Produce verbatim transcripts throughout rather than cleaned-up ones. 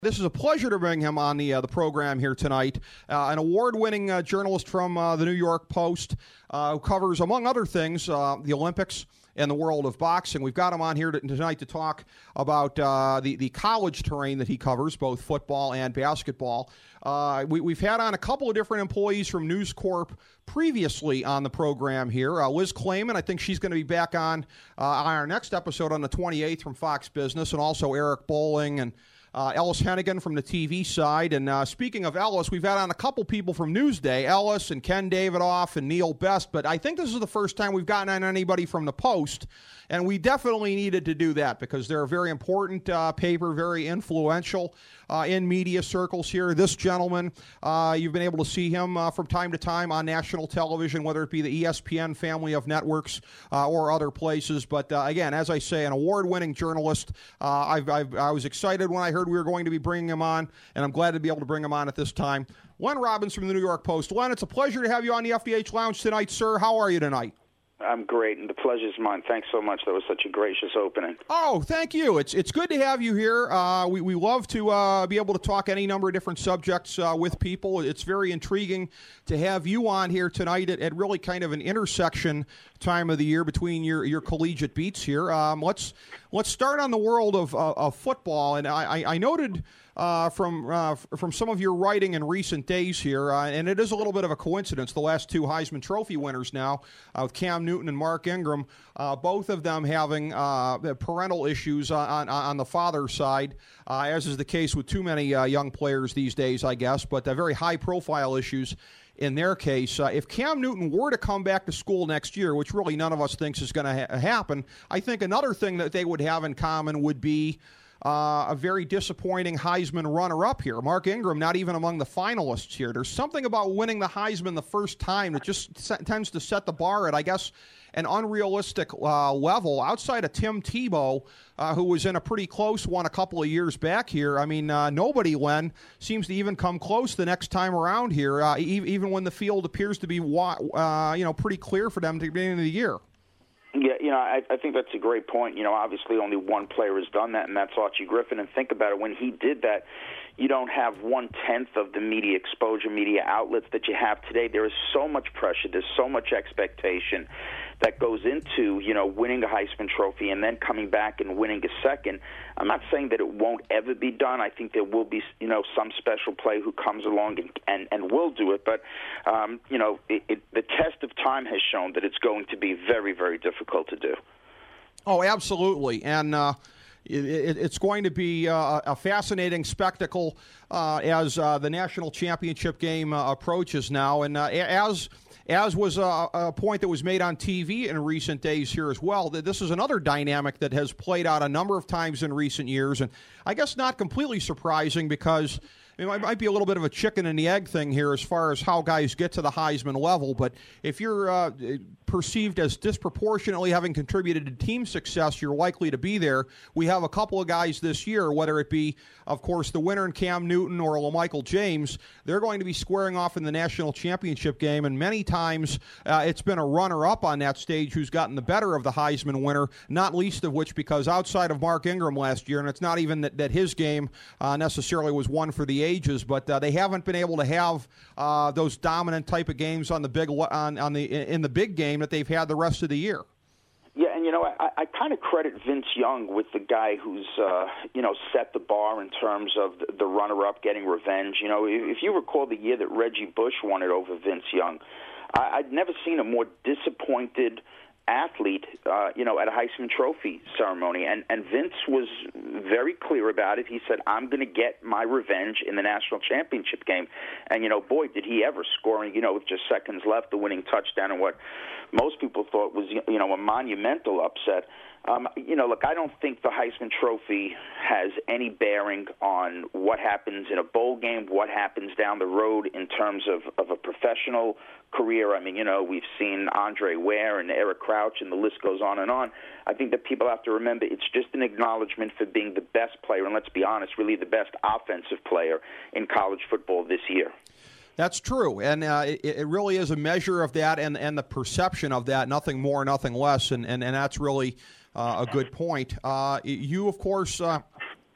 This is a pleasure to bring him on the uh, the program here tonight. Uh, an award-winning uh, journalist from uh, the New York Post uh, who covers, among other things, uh, the Olympics and the world of boxing. We've got him on here to, tonight to talk about uh, the, the college terrain that he covers, both football and basketball. Uh, we, we've had on a couple of different employees from News Corp previously on the program here. Uh, Liz Clayman, I think she's going to be back on, uh, on our next episode on the twenty-eighth from Fox Business, and also Eric Bowling and Uh, Ellis Hennigan from the T V side. And uh, speaking of Ellis, we've had on a couple people from Newsday, Ellis and Ken Davidoff and Neil Best, but I think this is the first time we've gotten on anybody from the Post, and we definitely needed to do that because they're a very important uh, paper, very influential uh, in media circles here. This gentleman, uh, you've been able to see him uh, from time to time on national television, whether it be the E S P N family of networks uh, or other places. But uh, again, as I say, an award-winning journalist. Uh, I've, I've, I was excited when I heard we were going to be bringing him on, and I'm glad to be able to bring him on at this time. Len Robbins from the New York Post. Len, it's a pleasure to have you on the F D H Lounge tonight, sir. How are you tonight? I'm great, and the pleasure's mine. Thanks so much. That was such a gracious opening. Oh, thank you. It's it's good to have you here. Uh, we, we love to uh, be able to talk any number of different subjects uh, with people. It's very intriguing to have you on here tonight at, at really kind of an intersection time of the year between your, your collegiate beats here. Um, let's let's start on the world of, uh, of football, and I, I noted Uh, from uh, from some of your writing in recent days here, uh, and it is a little bit of a coincidence, the last two Heisman Trophy winners now, uh, with Cam Newton and Mark Ingram, uh, both of them having uh, parental issues on, on the father's side, uh, as is the case with too many uh, young players these days, I guess, but uh, very high-profile issues in their case. Uh, if Cam Newton were to come back to school next year, which really none of us thinks is going to ha- happen, I think another thing that they would have in common would be Uh, a very disappointing Heisman runner-up here. Mark Ingram not even among the finalists here. There's something about winning the Heisman the first time that just set, tends to set the bar at, I guess, an unrealistic uh, level. Outside of Tim Tebow, uh, who was in a pretty close one a couple of years back here, I mean, uh, nobody, Len, seems to even come close the next time around here, uh, e- even when the field appears to be uh, you know, pretty clear for them at the beginning of the year. Yeah, you know, I, I think that's a great point. You know, obviously only one player has done that, and that's Archie Griffin. And think about it, when he did that, you don't have one-tenth of the media exposure, media outlets that you have today. There is so much pressure. There's so much expectation that goes into, you know, winning a Heisman Trophy and then coming back and winning a second. I'm not saying that it won't ever be done. I think there will be, you know, some special player who comes along and, and, and will do it. But, um, you know, it, it, the test of time has shown that it's going to be very, very difficult to do. Oh, absolutely. And uh, it, it, it's going to be uh, a fascinating spectacle uh, as uh, the national championship game uh, approaches now. And uh, as as was a, a point that was made on T V in recent days here as well, that this is another dynamic that has played out a number of times in recent years. And I guess not completely surprising because it might be a little bit of a chicken and the egg thing here as far as how guys get to the Heisman level. But if you're uh, perceived as disproportionately having contributed to team success, you're likely to be there. We have a couple of guys this year, whether it be, of course, the winner in Cam Newton or LaMichael James, they're going to be squaring off in the national championship game. And many times uh, it's been a runner-up on that stage who's gotten the better of the Heisman winner, not least of which because outside of Mark Ingram last year, and it's not even that, that his game uh, necessarily was one for the ages, but uh, they haven't been able to have uh, those dominant type of games on the big on, on the in the big game that they've had the rest of the year. Yeah, and you know, I, I kind of credit Vince Young with the guy who's uh, you know set the bar in terms of the, the runner-up getting revenge. You know, if, if you recall the year that Reggie Bush won it over Vince Young, I, I'd never seen a more disappointed athlete, uh, you know, at a Heisman Trophy ceremony. And, and Vince was very clear about it. He said, I'm going to get my revenge in the national championship game. And, you know, boy, did he ever score, you know, with just seconds left, the winning touchdown and what most people thought was, you know, a monumental upset. Um, you know, look, I don't think the Heisman Trophy has any bearing on what happens in a bowl game, what happens down the road in terms of, of a professional career. I mean, you know, we've seen Andre Ware and Eric Crouch, and the list goes on and on. I think that people have to remember it's just an acknowledgement for being the best player, and let's be honest, really the best offensive player in college football this year. That's true, and uh, it, it really is a measure of that and, and the perception of that, nothing more, nothing less, and, and, and that's really uh, a good point. Uh, you, of course, uh,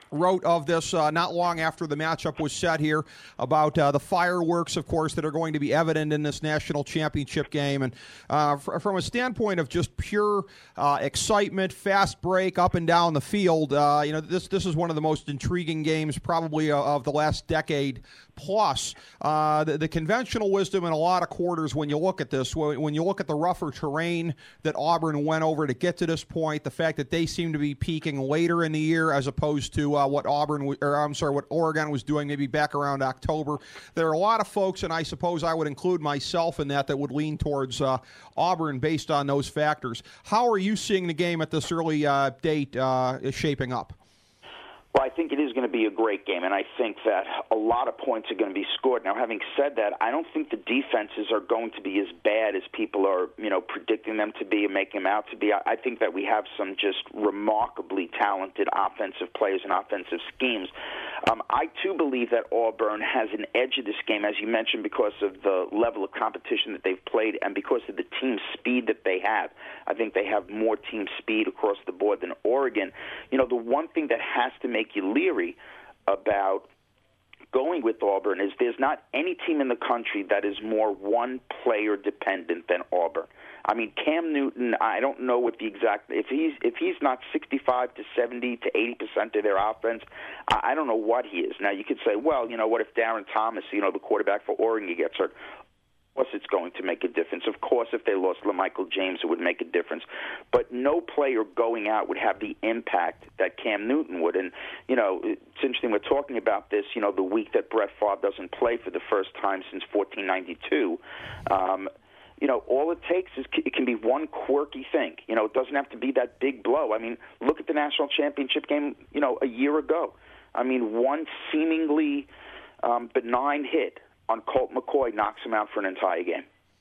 wrote of this uh, not long after the matchup was set here about uh, the fireworks, of course, that are going to be evident in this national championship game. And uh, fr- from a standpoint of just pure uh, excitement, fast break up and down the field, uh, you know, this this is one of the most intriguing games probably of, of the last decade plus. Uh, the, the conventional wisdom in a lot of quarters when you look at this, when, when you look at the rougher terrain that Auburn went over to get to this point, the fact that they seem to be peaking later in the year as opposed to uh, what Auburn, or I'm sorry, what Oregon was doing maybe back around October. There are a lot of folks, and I suppose I would include myself in that, that would lean towards uh, Auburn based on those factors. How are you seeing the game at this early uh, date uh, shaping up? Well, I think it is going to be a great game, and I think that a lot of points are going to be scored. Now, having said that, I don't think the defenses are going to be as bad as people are, you know, predicting them to be and making them out to be. I think that we have some just remarkably talented offensive players and offensive schemes. Um, I, too, believe that Auburn has an edge of this game, as you mentioned, because of the level of competition that they've played and because of the team speed that they have. I think they have more team speed across the board than Oregon. You know, the one thing that has to make you leery about going with Auburn is there's not any team in the country that is more one-player dependent than Auburn. I mean, Cam Newton, I don't know what the exact, if he's if he's not sixty-five to seventy to eighty percent of their offense, I don't know what he is. Now, you could say, well, you know, what if Darren Thomas, you know, the quarterback for Oregon, gets hurt? Of course it's going to make a difference. Of course, if they lost LaMichael James, it would make a difference. But no player going out would have the impact that Cam Newton would. And, you know, it's interesting we're talking about this, you know, the week that Brett Favre doesn't play for the first time since fourteen ninety-two. Um, you know, all it takes is it can be one quirky thing. You know, it doesn't have to be that big blow. I mean, look at the national championship game, you know, a year ago. I mean, one seemingly um, benign hit on Colt McCoy knocks him out for an entire game.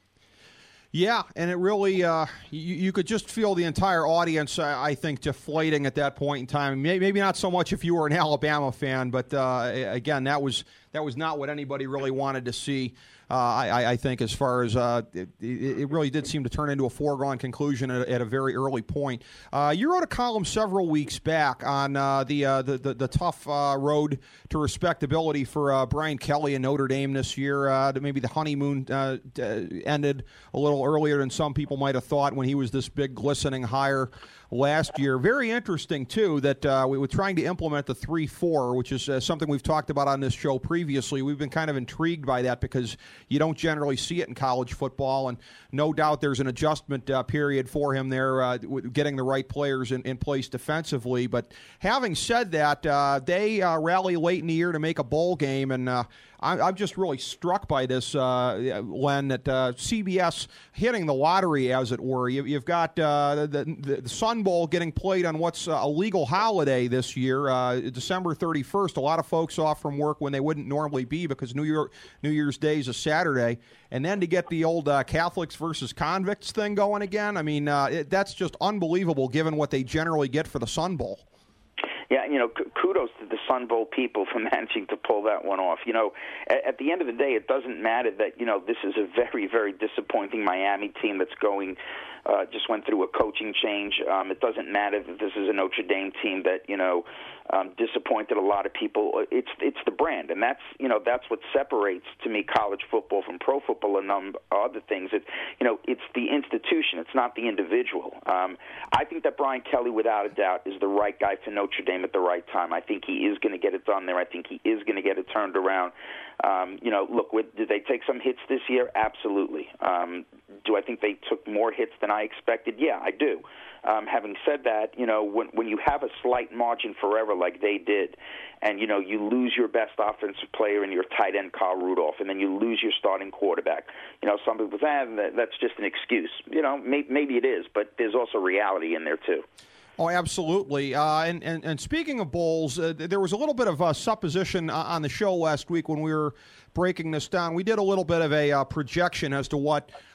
Yeah, and it really, uh, you, you could just feel the entire audience, I, I think, deflating at that point in time. Maybe not so much if you were an Alabama fan, but uh, again, that was that was not what anybody really wanted to see. Uh, I, I think as far as uh, it, it really did seem to turn into a foregone conclusion at, at a very early point. Uh, you wrote a column several weeks back on uh, the, uh, the, the the tough uh, road to respectability for uh, Brian Kelly and Notre Dame this year. Uh, maybe the honeymoon uh, ended a little earlier than some people might have thought when he was this big glistening hire last year. Very interesting, too, that uh, we were trying to implement the three four, which is uh, something we've talked about on this show previously. We've been kind of intrigued by that because you don't generally see it in college football, and no doubt there's an adjustment uh, period for him there, uh, getting the right players in, in place defensively. But having said that, uh, they uh, rally late in the year to make a bowl game, and uh, I'm just really struck by this, uh, Len, that uh, C B S hitting the lottery, as it were. You, you've got uh, the, the, the Sun Bowl getting played on what's a legal holiday this year, uh, December thirty-first. A lot of folks off from work when they wouldn't normally be because New Year, New Year's Day is a Saturday. And then to get the old uh, Catholics versus convicts thing going again, I mean, uh, it, that's just unbelievable given what they generally get for the Sun Bowl. Yeah, you know, kudos to the Sun Bowl people for managing to pull that one off. You know, at, at the end of the day, it doesn't matter that, you know, this is a very, very disappointing Miami team that's going, uh, just went through a coaching change. Um, it doesn't matter that this is a Notre Dame team that, you know, um, disappointed a lot of people. It's it's the brand, and that's, you know, that's what separates, to me, college football from pro football and um, other things. It, you know, it's the institution. It's not the individual. Um, I think that Brian Kelly, without a doubt, is the right guy for Notre Dame at the right time. I think he is going to get it done there. I think he is going to get it turned around. Um, you know, look, with, did they take some hits this year? Absolutely. Um, do I think they took more hits than I expected? Yeah, I do. Um, having said that, you know, when, when you have a slight margin for error like they did, and, you know, you lose your best offensive player and your tight end, Kyle Rudolph, and then you lose your starting quarterback, you know, some people say, ah, that, that's just an excuse. You know, may, maybe it is, but there's also reality in there, too. Oh, absolutely. Uh, and, and, and speaking of bowls, uh, there was a little bit of uh, supposition on the show last week when we were breaking this down. We did a little bit of a uh, projection as to what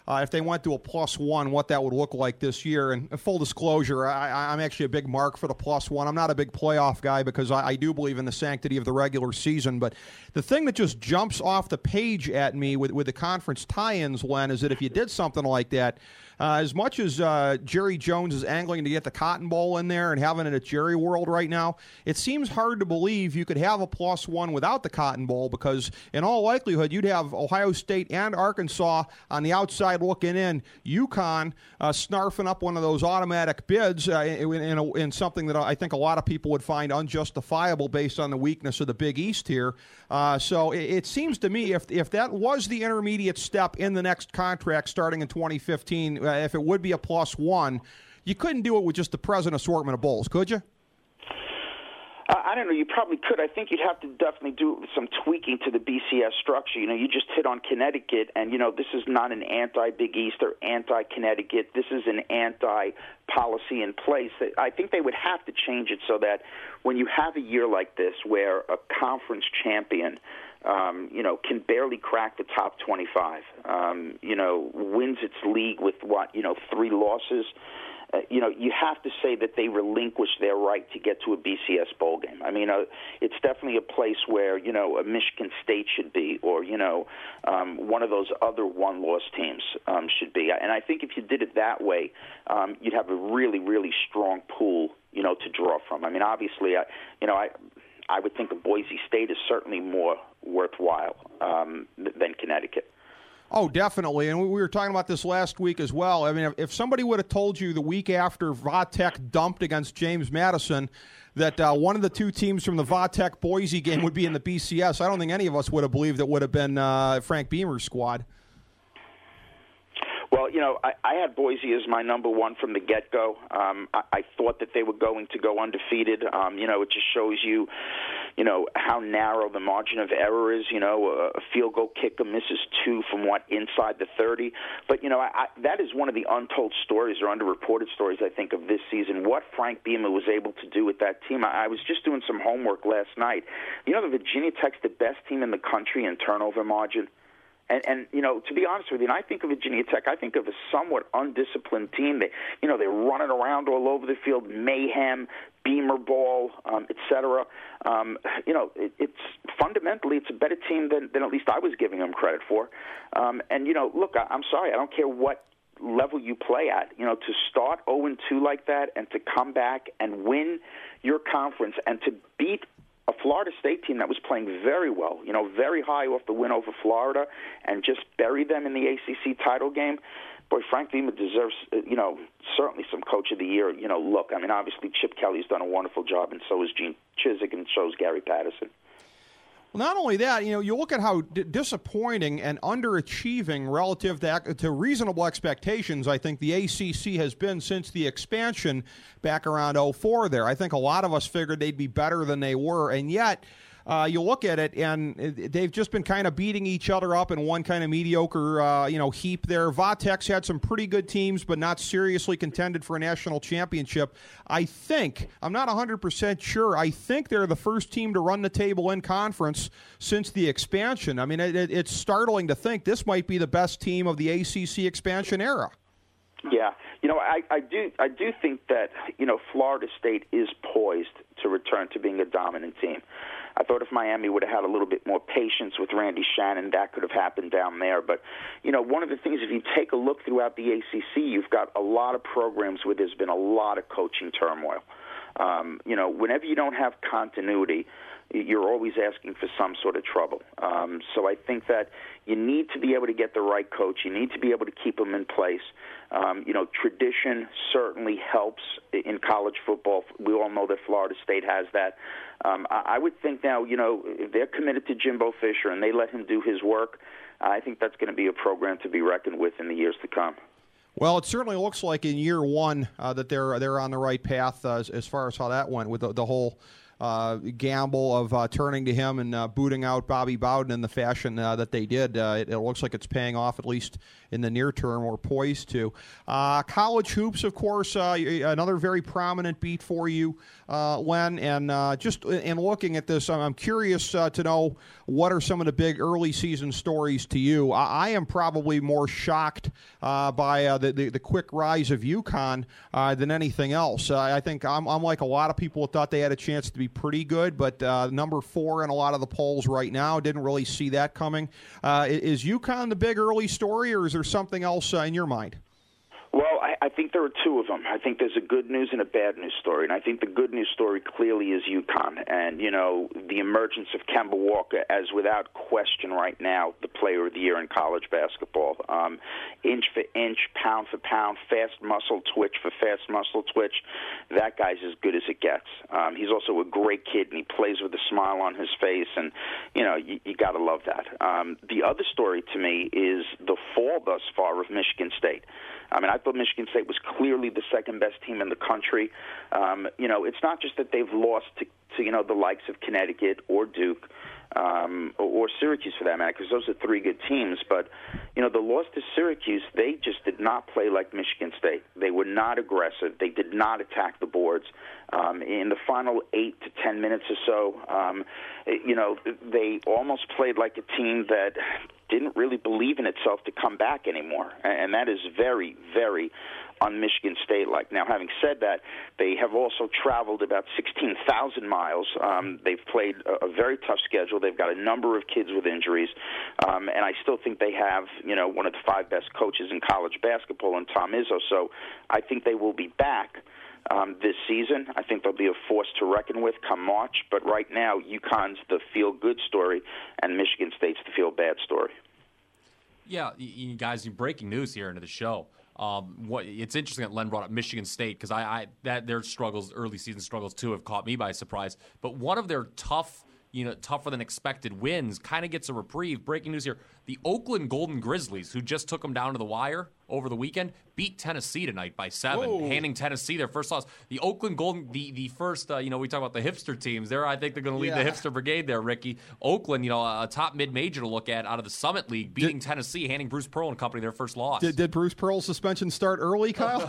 uh, if they went to a plus one, what that would look like this year. And full disclosure, I, I'm actually a big mark for the plus one. I'm not a big playoff guy because I, I do believe in the sanctity of the regular season. But the thing that just jumps off the page at me with, with the conference tie-ins, Len, is that if you did something like that, Uh, as much as uh, Jerry Jones is angling to get the Cotton Bowl in there and having it at Jerry World right now, it seems hard to believe you could have a plus one without the Cotton Bowl, because in all likelihood you'd have Ohio State and Arkansas on the outside looking in, UConn uh, snarfing up one of those automatic bids uh, in, in, a, in something that I think a lot of people would find unjustifiable based on the weakness of the Big East here. Uh, so it, it seems to me if if that was the intermediate step in the next contract starting in twenty fifteen, if it would be a plus one, you couldn't do it with just the present assortment of bowls, could you? I don't know. You probably could. I think you'd have to definitely do some tweaking to the B C S structure. You know, you just hit on Connecticut, and, you know, this is not an anti-Big East or anti-Connecticut. This is an anti-policy in place. I think they would have to change it so that when you have a year like this where a conference champion Um, you know, can barely crack the top twenty-five, um, you know, wins its league with, what, you know, three losses, uh, you know, you have to say that they relinquish their right to get to a B C S bowl game. I mean, uh, it's definitely a place where, you know, a Michigan State should be, or, you know, um, one of those other one-loss teams um, should be. And I think if you did it that way, um, you'd have a really, really strong pool, you know, to draw from. I mean, obviously, I, you know, I... I would think that Boise State is certainly more worthwhile um, than Connecticut. Oh, definitely. And we were talking about this last week as well. I mean, if, if somebody would have told you the week after Vatech dumped against James Madison that uh, one of the two teams from the Vatech Boise game would be in the B C S, I don't think any of us would have believed it would have been uh, Frank Beamer's squad. Well, you know, I, I had Boise as my number one from the get-go. Um, I, I thought that they were going to go undefeated. Um, you know, it just shows you, you know, how narrow the margin of error is. You know, a field goal kicker misses two from, what, inside the thirty. But, you know, I, I, that is one of the untold stories or underreported stories, I think, of this season, what Frank Beamer was able to do with that team. I, I was just doing some homework last night. You know, the Virginia Tech's the best team in the country in turnover margin. And, and, you know, to be honest with you, and I think of Virginia Tech, I think of a somewhat undisciplined team. They, you know, they're running around all over the field, mayhem, Beamer ball, um, et cetera. Um, you know, it, it's fundamentally, it's a better team than, than at least I was giving them credit for. Um, and, you know, look, I, I'm sorry, I don't care what level you play at. You know, to start oh and two like that and to come back and win your conference and to beat a Florida State team that was playing very well, you know, very high off the win over Florida, and just bury them in the A C C title game. Boy, Frank Beamer deserves, you know, certainly some Coach of the Year, you know, look. I mean, obviously Chip Kelly's done a wonderful job, and so has Gene Chizik, and so has Gary Patterson. Well, not only that, you know, you look at how d- disappointing and underachieving relative to, to reasonable expectations, I think the A C C has been since the expansion back around oh four there. I think a lot of us figured they'd be better than they were, and yet uh, you look at it, and they've just been kind of beating each other up in one kind of mediocre, uh, you know, heap there. Vatech's had some pretty good teams, but not seriously contended for a national championship. I think, I'm not one hundred percent sure, I think they're the first team to run the table in conference since the expansion. I mean, it, it, it's startling to think this might be the best team of the A C C expansion era. Yeah, you know, I, I do I do think that, you know, Florida State is poised to return to being a dominant team. I thought if Miami would have had a little bit more patience with Randy Shannon, that could have happened down there. But, you know, one of the things, if you take a look throughout the A C C, you've got a lot of programs where there's been a lot of coaching turmoil. Um, you know, whenever you don't have continuity, you're always asking for some sort of trouble. Um, so I think that you need to be able to get the right coach. You need to be able to keep them in place. Um, you know, tradition certainly helps in college football. We all know that Florida State has that. Um, I, I would think now, you know, if they're committed to Jimbo Fisher and they let him do his work, I think that's going to be a program to be reckoned with in the years to come. Well, it certainly looks like in year one uh, that they're they're on the right path uh, as, as far as how that went with the, the whole uh, gamble of uh, turning to him and uh, booting out Bobby Bowden in the fashion uh, that they did. Uh, it, it looks like it's paying off, at least in the near term, or poised to. Uh, college hoops, of course, uh, another very prominent beat for you, uh, Len. And uh, just in looking at this, I'm curious uh, to know what are some of the big early season stories to you. I, I am probably more shocked uh, by uh, the, the the quick rise of UConn uh, than anything else. Uh, I think I'm, I'm like a lot of people who thought they had a chance to be pretty good, but uh, number four in a lot of the polls right now, didn't really see that coming. Uh, is UConn the big early story, or is there something else uh, in your mind? Well, I, I think there are two of them. I think there's a good news and a bad news story. And I think the good news story clearly is UConn. And, you know, the emergence of Kemba Walker as, without question right now, the player of the year in college basketball. Um, inch for inch, pound for pound, fast muscle twitch for fast muscle twitch. That guy's as good as it gets. Um, he's also a great kid, and he plays with a smile on his face. And, you know, you, you got to love that. Um, the other story to me is the fall thus far of Michigan State. I mean, I thought Michigan State was clearly the second-best team in the country. Um, you know, it's not just that they've lost to, to, you know, the likes of Connecticut or Duke um, or, or Syracuse, for that matter, because those are three good teams. But, you know, the loss to Syracuse, they just did not play like Michigan State. They were not aggressive. They did not attack the boards. Um, in the final eight to ten minutes or so, um, you know, they almost played like a team that didn't really believe in itself to come back anymore. And that is very, very un-Michigan State-like. Now, having said that, they have also traveled about sixteen thousand miles. Um, they've played a, a very tough schedule. They've got a number of kids with injuries. Um, and I still think they have, you know, one of the five best coaches in college basketball in Tom Izzo. So I think they will be back Um, this season. I think they'll be a force to reckon with come March. But right now, UConn's the feel-good story, and Michigan State's the feel-bad story. Yeah, you guys, breaking news here into the show. Um, what it's interesting that Len brought up Michigan State, because I, I that their struggles, early season struggles too, have caught me by surprise. But one of their tough, you know, tougher than expected wins kind of gets a reprieve. Breaking news here: the Oakland Golden Grizzlies, who just took them down to the wire over the weekend, beat Tennessee tonight by seven, Whoa. handing Tennessee their first loss. The Oakland Golden, the the first, uh, you know, we talk about the hipster teams. There, I think they're going to lead yeah. the hipster brigade there, Ricky. Oakland, you know, a top mid-major to look at out of the Summit League, beating did, Tennessee, handing Bruce Pearl and company their first loss. Did, did Bruce Pearl's suspension start early, Kyle?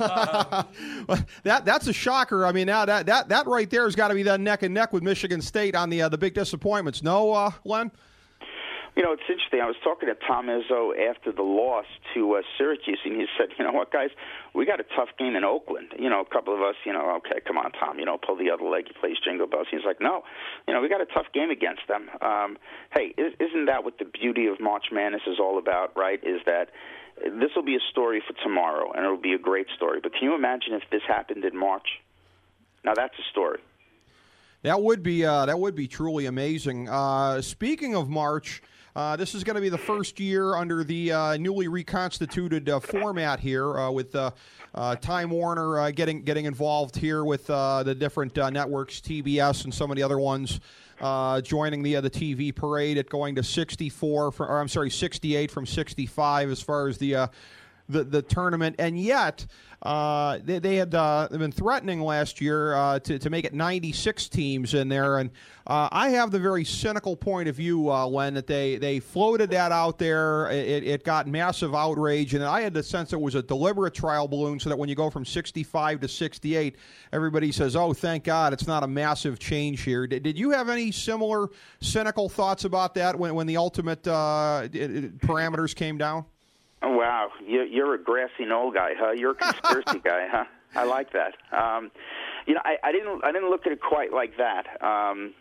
that that's a shocker. I mean, now that that that right there has got to be that neck and neck with Michigan State on the uh, the big disappointments. No, uh, Len? You know, it's interesting. I was talking to Tom Izzo after the loss to uh, Syracuse, and he said, you know what, guys, we got a tough game in Oakland. You know, a couple of us, you know, okay, come on, Tom, you know, pull the other leg, he plays Jingle Bells. He's like, no, you know, we got a tough game against them. Um, hey, isn't that what the beauty of March Madness is all about, right, is that this will be a story for tomorrow, and it will be a great story. But can you imagine if this happened in March? Now, that's a story. That would be uh, that would be truly amazing. Uh, speaking of March, uh, this is going to be the first year under the uh, newly reconstituted uh, format here, uh, with uh, uh, Time Warner uh, getting getting involved here with uh, the different uh, networks, T B S and some of the other ones, uh, joining the uh, the T V parade at going to sixty-four, from, or I'm sorry, sixty-eight from sixty-five as far as the uh, the the tournament, and yet. Uh, they, they had uh, been threatening last year uh, to, to make it ninety-six teams in there, and uh, I have the very cynical point of view, uh, Len, that they, they floated that out there. It, it got massive outrage, and I had the sense it was a deliberate trial balloon so that when you go from sixty-five to sixty-eight, everybody says, oh, thank God, it's not a massive change here. Did, did you have any similar cynical thoughts about that when, when the ultimate uh, parameters came down? Oh, wow, you're, you're a grassy knoll guy, huh? You're a conspiracy guy, huh? I like that. Um, you know, I, I didn't, I didn't look at it quite like that. Um,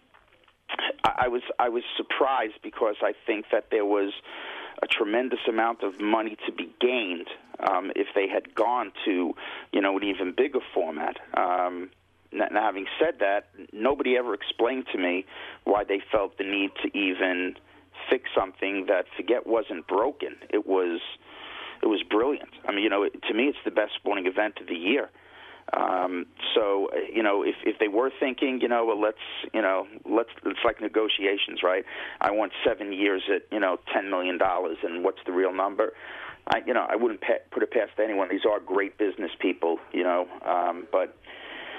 I, I was, I was surprised because I think that there was a tremendous amount of money to be gained um, if they had gone to, you know, an even bigger format. Um, now, having said that, nobody ever explained to me why they felt the need to even fix something that, forget, wasn't broken. It was. It was brilliant. I mean, you know, it, to me, it's the best sporting event of the year. Um, so, you know, if if they were thinking, you know, well, let's, you know, let's, it's like negotiations, right? I want seven years at, you know, ten million dollars, and what's the real number? I, you know, I wouldn't pa- put it past anyone. These are great business people, you know, um, but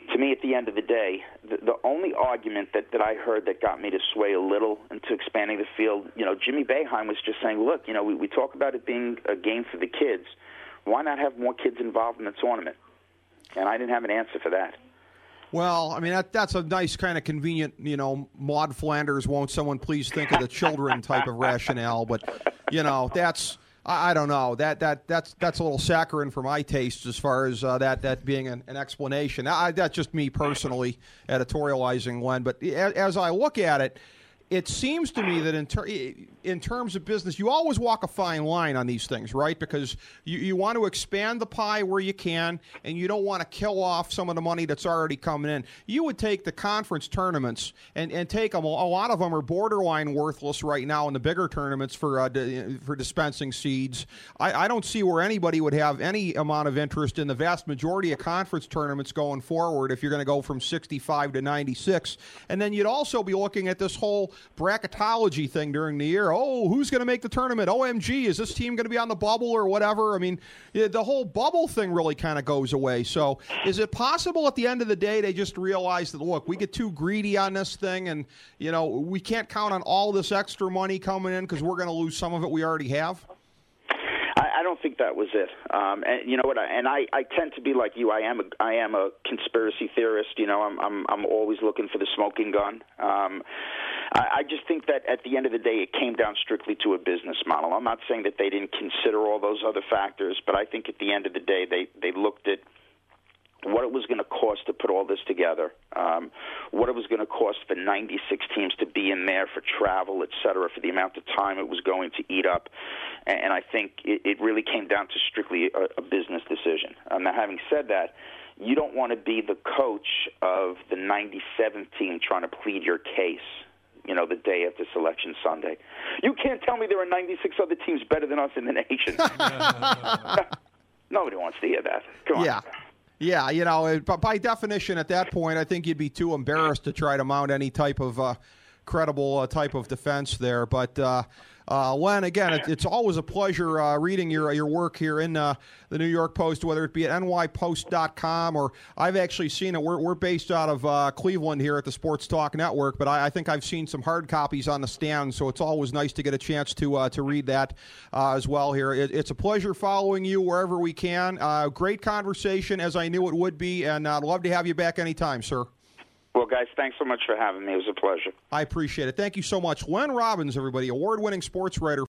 to me, at the end of the day, the, the only argument that, that I heard that got me to sway a little into expanding the field, you know, Jimmy Boeheim was just saying, look, you know, we, we talk about it being a game for the kids. Why not have more kids involved in the tournament? And I didn't have an answer for that. Well, I mean, that that's a nice kind of convenient, you know, Maud Flanders, won't someone please think of the children type of rationale. But, you know, that's, I, I don't know, that that that's that's a little saccharine for my taste as far as uh, that, that being an, an explanation. I, that's just me personally editorializing, Len. But as, as I look at it, it seems to me that in, ter- in terms of business, you always walk a fine line on these things, right? Because you, you want to expand the pie where you can, and you don't want to kill off some of the money that's already coming in. You would take the conference tournaments and, and take them. A lot of them are borderline worthless right now in the bigger tournaments for uh, di- for dispensing seeds. I, I don't see where anybody would have any amount of interest in the vast majority of conference tournaments going forward if you're going to go from sixty-five to ninety-six. And then you'd also be looking at this whole bracketology thing during the year. Oh, who's going to make the tournament? O M G, is this team going to be on the bubble or whatever? I mean, the whole bubble thing really kind of goes away. So is it possible at the end of the day they just realize that, look, we get too greedy on this thing and, you know, we can't count on all this extra money coming in because we're going to lose some of it we already have? I don't think that was it. Um, and you know what? I, and I, I tend to be like you. I am a, I am a conspiracy theorist. You know, I'm I'm I'm always looking for the smoking gun. Um, I, I just think that at the end of the day, it came down strictly to a business model. I'm not saying that they didn't consider all those other factors, but I think at the end of the day, they they looked at what it was going to cost to put all this together, um, what it was going to cost for ninety-six teams to be in there for travel, et cetera, for the amount of time it was going to eat up. And, and I think it, it really came down to strictly a, a business decision. Um, now, having said that, you don't want to be the coach of the ninety-seventh team trying to plead your case, you know, the day after Selection Sunday. You can't tell me there are ninety-six other teams better than us in the nation. Nobody wants to hear that. Come on. Yeah. Yeah, you know, by definition at that point, I think you'd be too embarrassed to try to mount any type of uh, credible uh, type of defense there. But, uh, uh, Len, again, it, it's always a pleasure uh, reading your your work here in uh, the New York Post, whether it be at N Y Post dot com or I've actually seen it. We're, we're based out of uh, Cleveland here at the Sports Talk Network, but I, I think I've seen some hard copies on the stand, so it's always nice to get a chance to uh, to read that uh, as well here. It, it's a pleasure following you wherever we can. Uh, great conversation, as I knew it would be, and I'd love to have you back anytime, sir. Well, guys, thanks so much for having me. It was a pleasure. I appreciate it. Thank you so much. Len Robbins, everybody, award-winning sports writer.